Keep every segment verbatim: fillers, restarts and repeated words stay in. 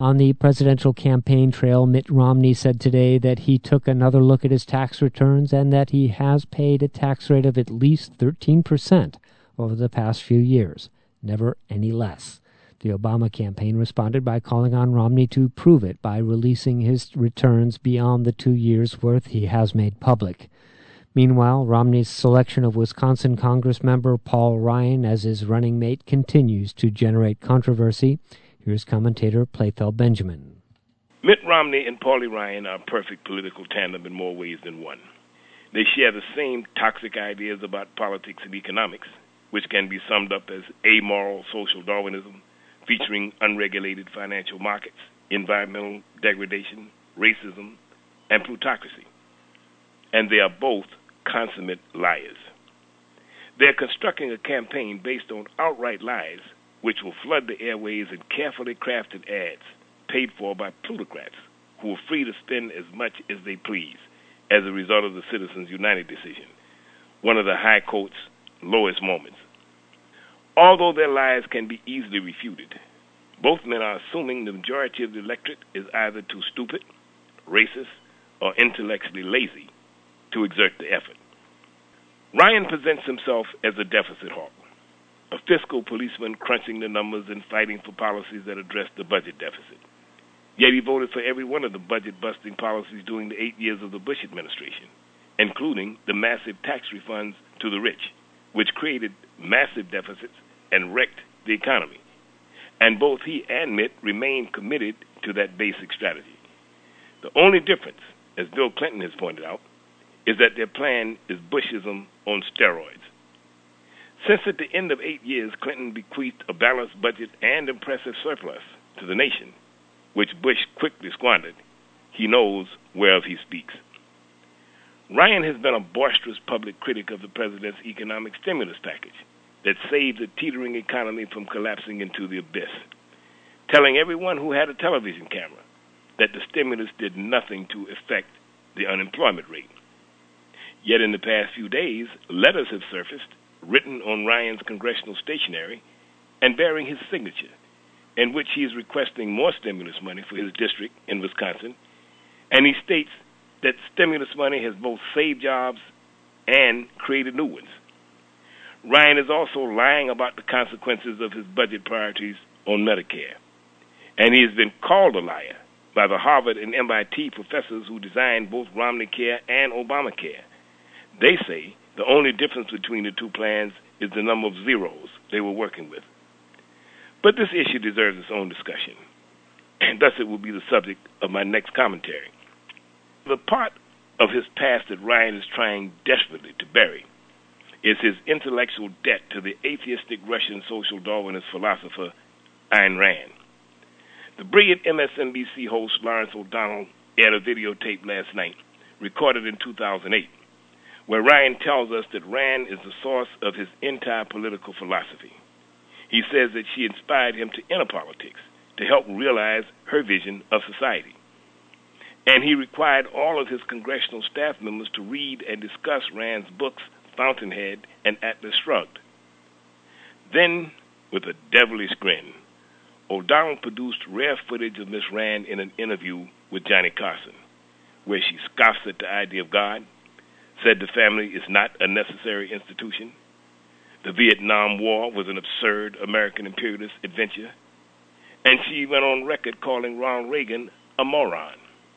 On the presidential campaign trail, Mitt Romney said today that he took another look at his tax returns and that he has paid a tax rate of at least thirteen percent over the past few years, never any less. The Obama campaign responded by calling on Romney to prove it by releasing his returns beyond the two years' worth he has made public. Meanwhile, Romney's selection of Wisconsin Congressmember Paul Ryan as his running mate continues to generate controversy. Here's commentator Playfeld Benjamin. Mitt Romney and Paulie Ryan are a perfect political tandem in more ways than one. They share the same toxic ideas about politics and economics, which can be summed up as amoral social Darwinism, featuring unregulated financial markets, environmental degradation, racism, and plutocracy. And they are both consummate liars. They're constructing a campaign based on outright lies, which will flood the airways in carefully crafted ads paid for by plutocrats who are free to spend as much as they please as a result of the Citizens United decision, one of the High Court's lowest moments. Although their lies can be easily refuted, both men are assuming the majority of the electorate is either too stupid, racist, or intellectually lazy to exert the effort. Ryan presents himself as a deficit hawk, a fiscal policeman crunching the numbers and fighting for policies that address the budget deficit. Yet he voted for every one of the budget-busting policies during the eight years of the Bush administration, including the massive tax refunds to the rich, which created massive deficits and wrecked the economy. And both he and Mitt remain committed to that basic strategy. The only difference, as Bill Clinton has pointed out, is that their plan is Bushism on steroids. Since at the end of eight years, Clinton bequeathed a balanced budget and impressive surplus to the nation, which Bush quickly squandered, he knows whereof he speaks. Ryan has been a boisterous public critic of the president's economic stimulus package that saved the teetering economy from collapsing into the abyss, telling everyone who had a television camera that the stimulus did nothing to affect the unemployment rate. Yet in the past few days, letters have surfaced, written on Ryan's congressional stationery and bearing his signature, in which he is requesting more stimulus money for his district in Wisconsin, and he states that stimulus money has both saved jobs and created new ones. Ryan is also lying about the consequences of his budget priorities on Medicare, and he has been called a liar by the Harvard and M I T professors who designed both Romney Care and Obamacare. They say the only difference between the two plans is the number of zeros they were working with. But this issue deserves its own discussion, and thus it will be the subject of my next commentary. The part of his past that Ryan is trying desperately to bury is his intellectual debt to the atheistic Russian social Darwinist philosopher Ayn Rand. The brilliant M S N B C host Lawrence O'Donnell aired a videotape last night, recorded in two thousand eight, where Ryan tells us that Rand is the source of his entire political philosophy. He says that she inspired him to enter politics to help realize her vision of society. And he required all of his congressional staff members to read and discuss Rand's books, Fountainhead and Atlas Shrugged. Then, with a devilish grin, O'Donnell produced rare footage of Miss Rand in an interview with Johnny Carson, where she scoffs at the idea of God, said the family is not a necessary institution, the Vietnam War was an absurd American imperialist adventure, and she went on record calling Ronald Reagan a moron.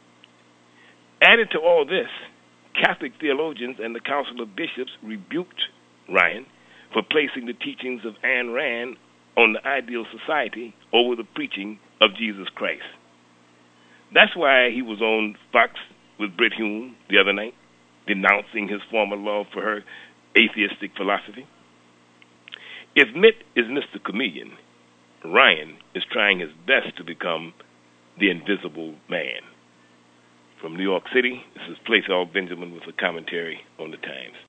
Added to all this, Catholic theologians and the Council of Bishops rebuked Ryan for placing the teachings of Ayn Rand on the ideal society over the preaching of Jesus Christ. That's why he was on Fox with Brit Hume the other night, denouncing his former love for her atheistic philosophy. If Mitt is Mister Chameleon, Ryan is trying his best to become the Invisible Man. From New York City, this is Playfeld Benjamin with a commentary on the Times.